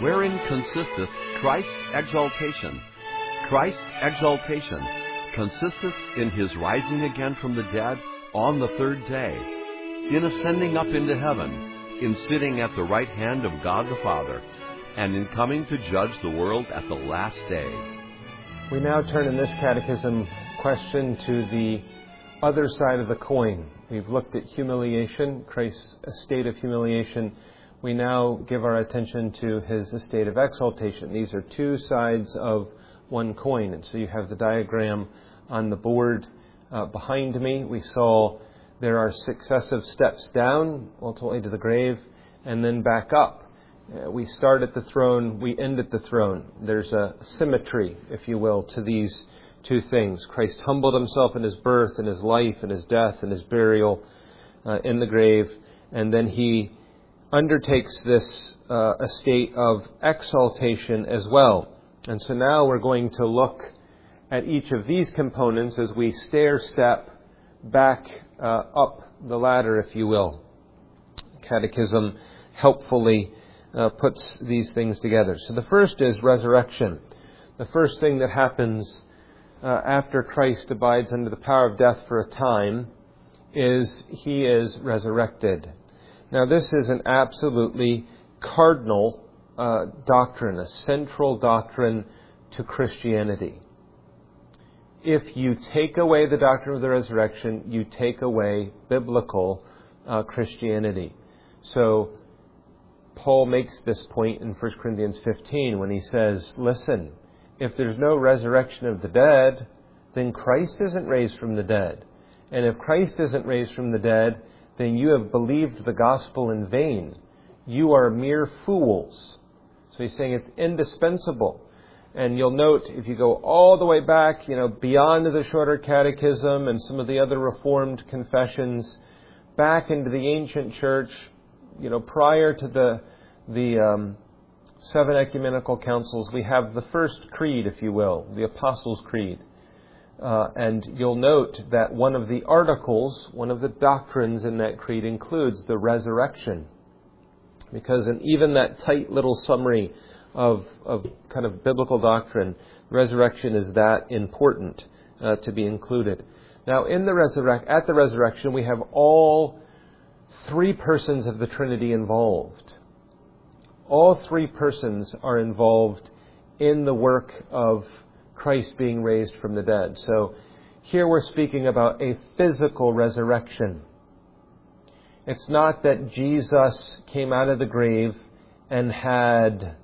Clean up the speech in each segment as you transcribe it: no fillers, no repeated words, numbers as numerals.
wherein consisteth Christ's exaltation. Christ's exaltation consisteth in his rising again from the dead on the third day, in ascending up into heaven, in sitting at the right hand of God the Father, and in coming to judge the world at the last day. We now turn in this catechism question to the other side of the coin. We've looked at humiliation, Christ's estate of humiliation. We now give our attention to his estate of exaltation. These are two sides of one coin. And so you have the diagram on the board behind me. We saw there are successive steps down, ultimately to the grave, and then back up. We start at the throne, we end at the throne. There's a symmetry, if you will, to these two things. Christ humbled himself in his birth, in his life, in his death, in his burial, in the grave, and then he undertakes this estate of exaltation as well. And so now we're going to look at each of these components as we stair-step back up the ladder, if you will. Catechism helpfully puts these things together. So the first is resurrection. The first thing that happens after Christ abides under the power of death for a time is he is resurrected. Now this is an absolutely cardinal doctrine, a central doctrine to Christianity. If you take away the doctrine of the resurrection, you take away biblical Christianity. So Paul makes this point in 1 Corinthians 15 when he says, listen, if there's no resurrection of the dead, then Christ isn't raised from the dead. And if Christ isn't raised from the dead, then you have believed the gospel in vain. You are mere fools. So he's saying it's indispensable. And you'll note, if you go all the way back, beyond the shorter catechism and some of the other Reformed confessions, back into the ancient church, prior to the seven ecumenical councils, we have the first creed, if you will, the Apostles' Creed. And you'll note that one of the articles, one of the doctrines in that creed includes the resurrection. Because in even that tight little summary of kind of biblical doctrine, resurrection is that important to be included. Now, at the resurrection, we have all three persons of the Trinity involved. All three persons are involved in the work of Christ being raised from the dead. So here we're speaking about a physical resurrection. It's not that Jesus came out of the grave and had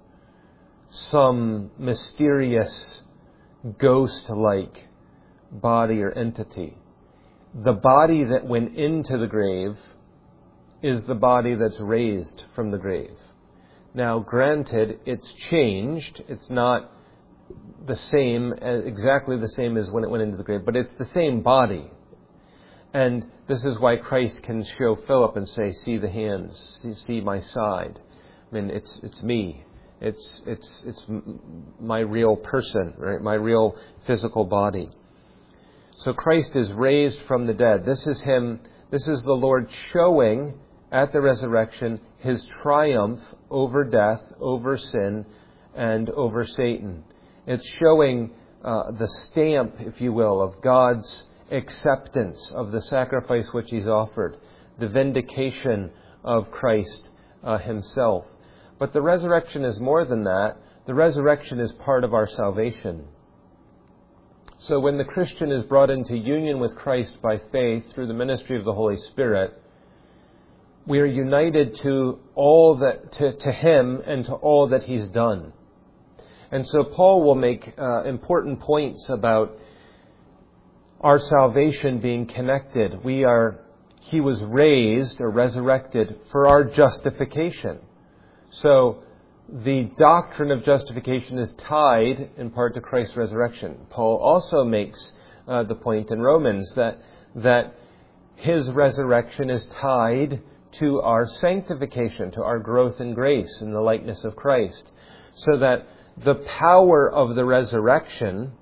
some mysterious ghost-like body or entity. The body that went into the grave is the body that's raised from the grave. Now, granted, it's changed. It's not the same, exactly the same as when it went into the grave, but it's the same body. And this is why Christ can show Philip and say, see the hands, see my side. I mean, it's me. It's my real person, right? My real physical body. So Christ is raised from the dead. This is him. This is the Lord showing at the resurrection his triumph over death, over sin, and over Satan. It's showing the stamp, if you will, of God's acceptance of the sacrifice which he's offered, the vindication of Christ himself. But the resurrection is more than that. The resurrection is part of our salvation. So when the Christian is brought into union with Christ by faith through the ministry of the Holy Spirit, we are united to to him and to all that he's done. And so Paul will make important points about our salvation being connected. He was raised or resurrected for our justification. So the doctrine of justification is tied in part to Christ's resurrection. Paul also makes the point in Romans that his resurrection is tied to our sanctification, to our growth in grace in the likeness of Christ. So that the power of the resurrection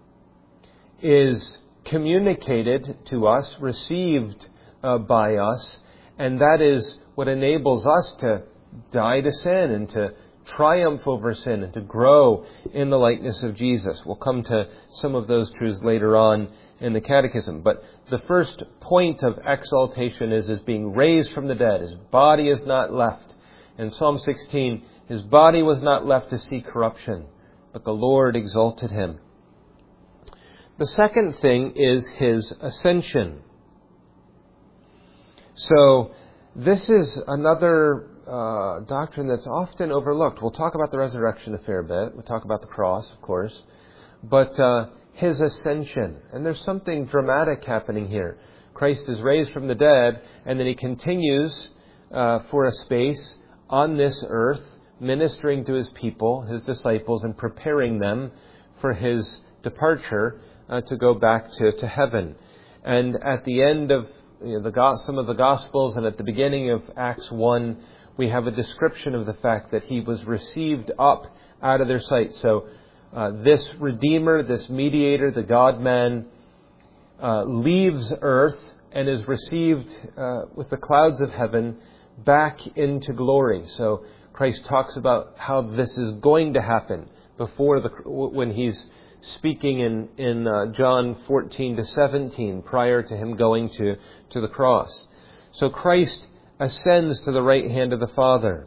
is communicated to us, received by us, and that is what enables us to die to sin and to triumph over sin and to grow in the likeness of Jesus. We'll come to some of those truths later on in the Catechism. But the first point of exaltation is being raised from the dead. His body is not left. In Psalm 16, his body was not left to see corruption, but the Lord exalted him. The second thing is his ascension. So this is another doctrine that's often overlooked. We'll talk about the resurrection a fair bit. We'll talk about the cross, of course. But his ascension. And there's something dramatic happening here. Christ is raised from the dead, and then he continues for a space on this earth, ministering to his people, his disciples, and preparing them for his departure to go back to heaven. And at the end of some of the Gospels and at the beginning of Acts 1, we have a description of the fact that he was received up out of their sight. So this Redeemer, this Mediator, the God-man, leaves earth and is received with the clouds of heaven back into glory. So Christ talks about how this is going to happen when he's speaking in John 14 to 17, prior to him going to the cross. So Christ ascends to the right hand of the Father.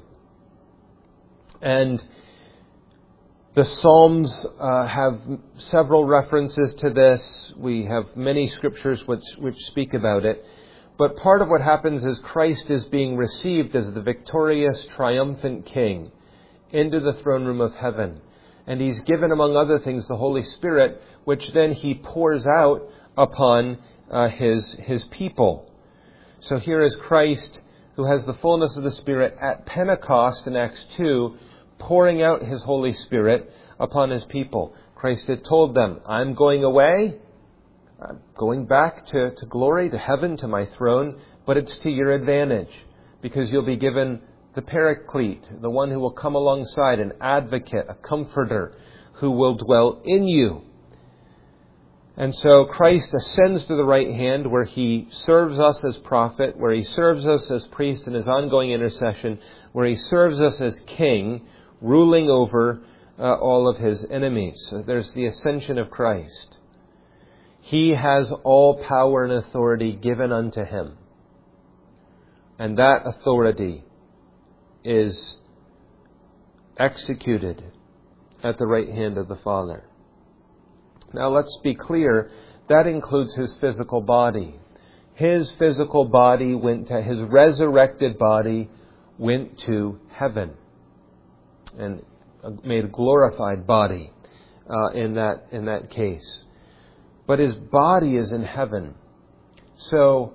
And the Psalms have several references to this. We have many scriptures which speak about it. But part of what happens is Christ is being received as the victorious, triumphant King into the throne room of heaven. And he's given, among other things, the Holy Spirit, which then he pours out upon his people. So here is Christ, who has the fullness of the Spirit at Pentecost in Acts 2, pouring out his Holy Spirit upon his people. Christ had told them, I'm going away, I'm going back to glory, to heaven, to my throne, but it's to your advantage, because you'll be given the Paraclete, the one who will come alongside, an advocate, a comforter, who will dwell in you. And so Christ ascends to the right hand, where he serves us as prophet, where he serves us as priest in his ongoing intercession, where he serves us as king, ruling over all of his enemies. So there's the ascension of Christ. He has all power and authority given unto him. And that authority is executed at the right hand of the Father. Now let's be clear, that includes his physical body. His physical body his resurrected body went to heaven and made a glorified body in that case. But his body is in heaven. So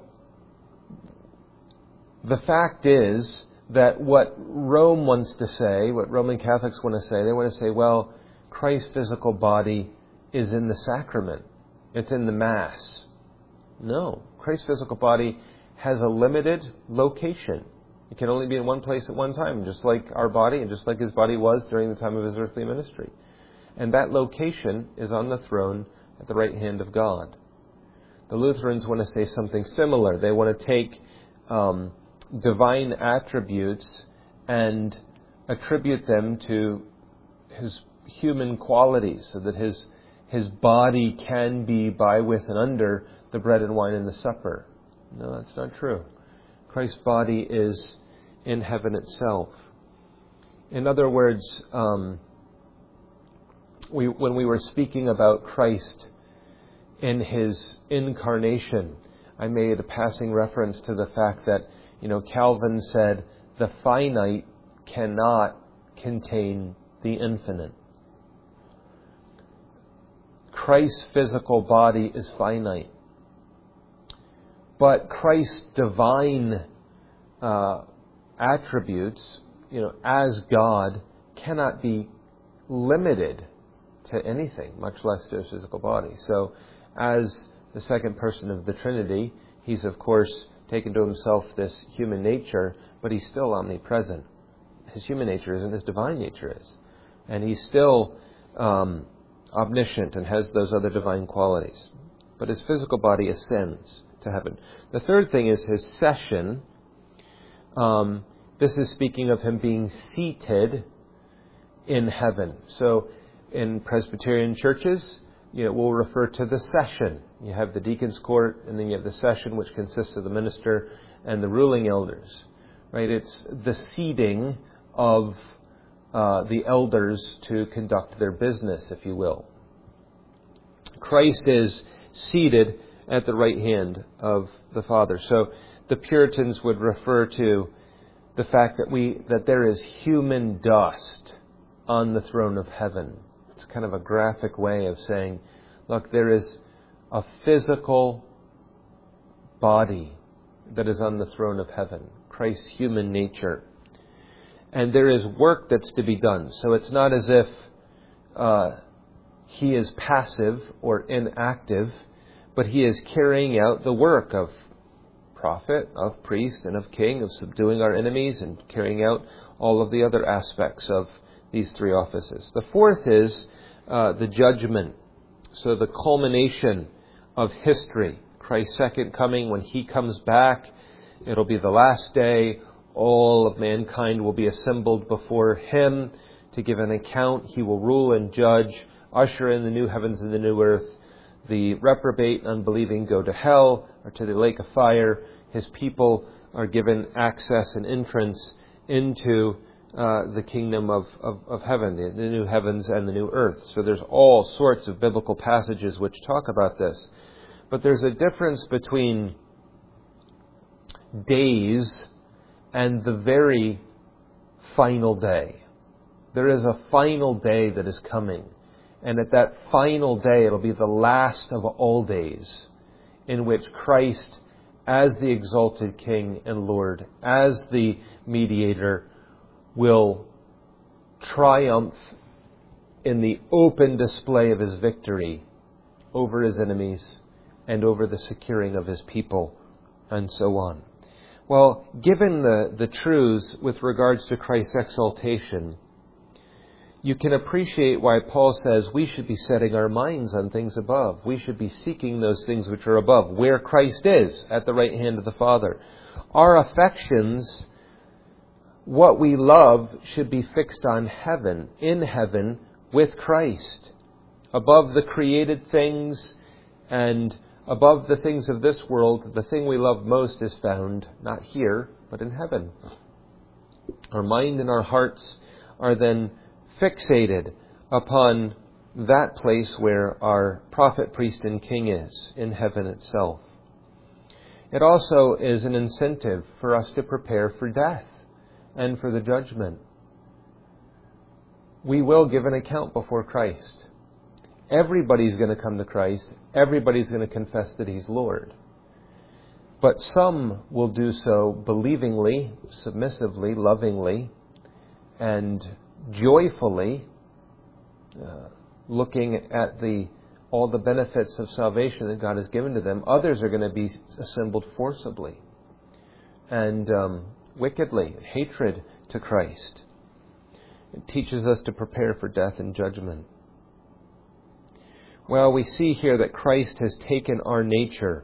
the fact is that what Rome wants to say, what Roman Catholics want to say, they want to say, well, Christ's physical body is in the sacrament. It's in the Mass. No. Christ's physical body has a limited location. It can only be in one place at one time, just like our body and just like his body was during the time of his earthly ministry. And that location is on the throne at the right hand of God. The Lutherans want to say something similar. They want to take divine attributes and attribute them to his human qualities, so that his body can be by, with, and under the bread and wine and the supper. No, that's not true. Christ's body is in heaven itself. In other words, when we were speaking about Christ in his incarnation, I made a passing reference to the fact that, Calvin said, the finite cannot contain the infinite. Christ's physical body is finite. But Christ's divine attributes, as God, cannot be limited to anything, much less to his physical body. So, as the second person of the Trinity, he's, of course, taken to himself this human nature, but he's still omnipresent. His human nature isn't, his divine nature is. And he's still omniscient and has those other divine qualities. But his physical body ascends to heaven. The third thing is his session. This is speaking of him being seated in heaven. So in Presbyterian churches, we'll refer to the session. You have the deacon's court, and then you have the session, which consists of the minister and the ruling elders. Right? It's the seating of the elders to conduct their business, if you will. Christ is seated at the right hand of the Father. So the Puritans would refer to the fact that there is human dust on the throne of heaven. It's kind of a graphic way of saying, look, there is a physical body that is on the throne of heaven, Christ's human nature. And there is work that's to be done. So it's not as if he is passive or inactive, but he is carrying out the work of prophet, of priest, and of king, of subduing our enemies and carrying out all of the other aspects of these three offices. The fourth is the judgment. So the culmination of history. Christ's second coming, when he comes back, it'll be the last day. All of mankind will be assembled before him to give an account. He will rule and judge, usher in the new heavens and the new earth. The reprobate, unbelieving, go to hell or to the lake of fire. His people are given access and entrance into the kingdom of heaven, the new heavens and the new earth. So there's all sorts of biblical passages which talk about this. But there's a difference between days and the very final day. There is a final day that is coming. And at that final day, it'll be the last of all days, in which Christ, as the exalted King and Lord, as the mediator, will triumph in the open display of his victory over his enemies and over the securing of his people, and so on. Well, given the truths with regards to Christ's exaltation, you can appreciate why Paul says we should be setting our minds on things above. We should be seeking those things which are above, where Christ is, at the right hand of the Father. Our affections, what we love, should be fixed on heaven, in heaven, with Christ. Above the created things and above the things of this world, the thing we love most is found, not here, but in heaven. Our mind and our hearts are then fixated upon that place where our prophet, priest, and king is, in heaven itself. It also is an incentive for us to prepare for death and for the judgment. We will give an account before Christ. Everybody's going to come to Christ. Everybody's going to confess that He's Lord. But some will do so believingly, submissively, lovingly, and joyfully, looking at all the benefits of salvation that God has given to them. Others are going to be assembled forcibly and wickedly, hatred to Christ. It teaches us to prepare for death and judgment. Well, we see here that Christ has taken our nature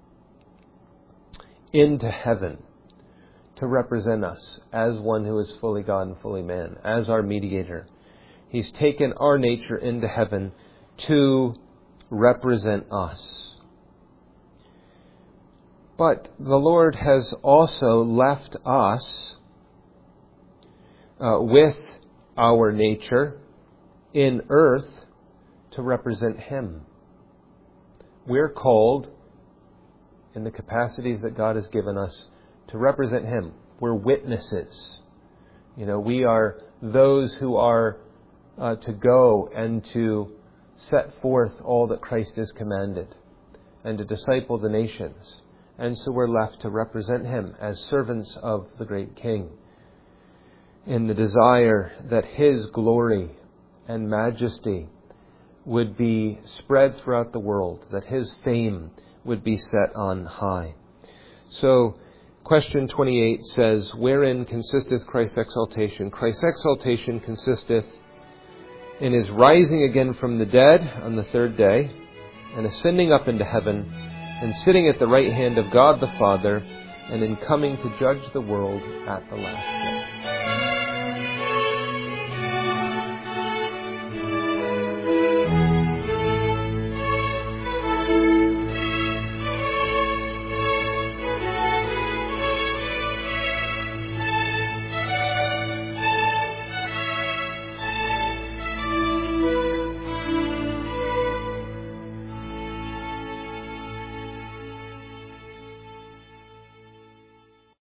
into heaven to represent us as one who is fully God and fully man, as our mediator. He's taken our nature into heaven to represent us. But the Lord has also left us with our nature in earth to represent Him. We're called, in the capacities that God has given us, to represent Him. We're witnesses. We are those who are to go and to set forth all that Christ has commanded and to disciple the nations. And so we're left to represent Him as servants of the great King in the desire that His glory and majesty would be spread throughout the world, that His fame would be set on high. So, question 28 says, wherein consisteth Christ's exaltation? Christ's exaltation consisteth in His rising again from the dead on the third day, and ascending up into heaven, and sitting at the right hand of God the Father, and in coming to judge the world at the last day.